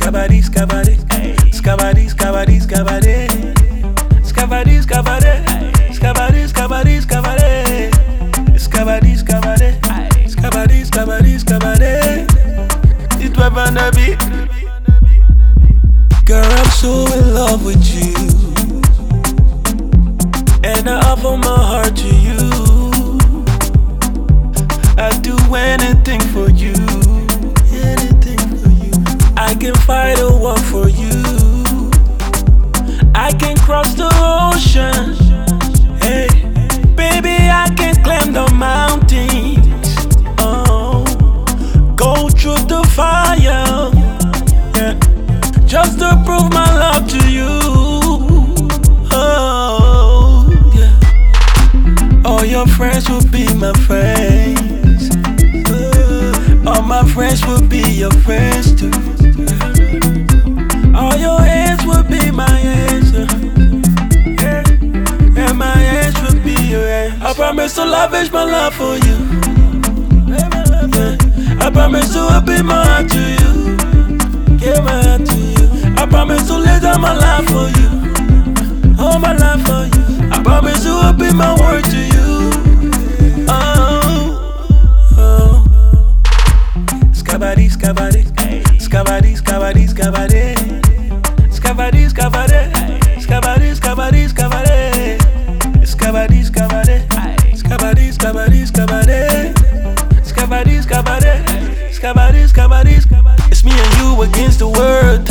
Scabadi, scabadi, scabadi, scabadi, scabadi, scabadi, scabadi, scabadi, scabadi, scabadi, scabadi, scabadi, scabadi, scabadi, scabadi. It was on the beat. Girl, I'm so in love with you, and I offer my heart to you. I'd do anything for you, anything for you. I can fight a war for you. I can cross the ocean. Hey, baby, I can climb the mountains. Oh, go through the fire. Yeah, just to prove my love to you. Oh, yeah. All your friends will be my friends. All my friends will be your friends too. All your hands will be my hands, yeah. And my hands will be your hands. I promise to lavish my love for you, yeah. I promise to be my heart to you, give my heart to you. I promise to lay down my life for you, all my life for you. I promise to be my word to you. Oh. Scabadi, scabadi, scabadi, scabadi, scabadi, scabadi, scabadi, scabadi, scabadi, scabadi, scabadi, scabadi, scabadi, scabadi, scabadi, scabadi, scabadi, scabadi, scabadi. It's me and you against the world.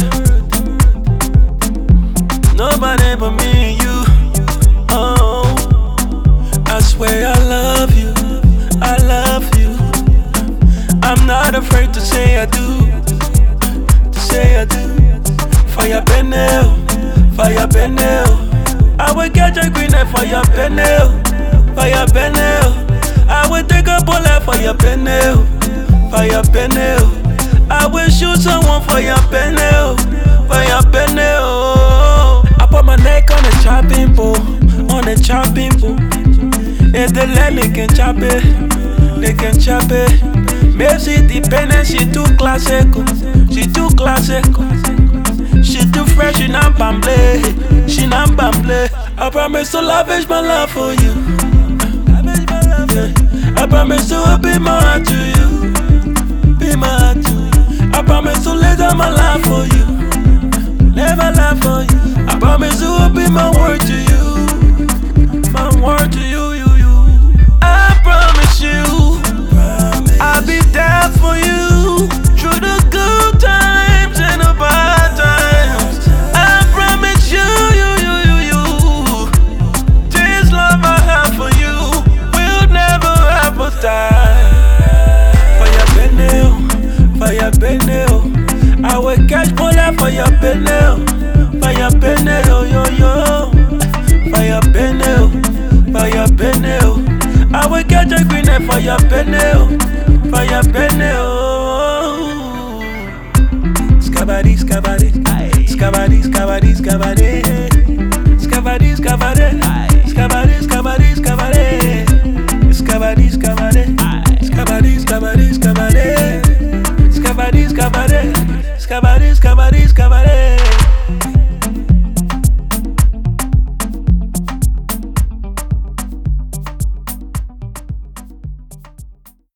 Nobody but me and you. Oh, I swear I love you. I love you. I'm not afraid to say I do. To say I do. Fire penel, fire penel. I will catch a green for your penel, fire penel. I will take a bullet for your penel, fire penel. I will shoot someone for your penel, fire penel. I put my neck on the chopping board, on the chopping board. If they let me can chop it, they can chop it. Maybe she dependent, she too classical, she too classical. She too fresh, she not bamble, she not bamble. I promise to lavish my love for you, yeah. I promise to be my heart to you, be my heart to you. I promise to lay down my life for you, live my life for you. I promise to be my word to you, my word to you, you. I promise you, I'll be there for you through the good times and the bad times. I promise you. This love I have for you will never ever die. For your penel, I will catch bullet for your penel, for your penel, yo yo. For your penel, I will catch a green for your penel, for your penel. Scabadi, scabadi, scabadi, scabadi, scabadi, scabadi, scabadi, scabadi, scabadi, scabadi, scabadi, scabadi, scabadi, scabadi, scabadi.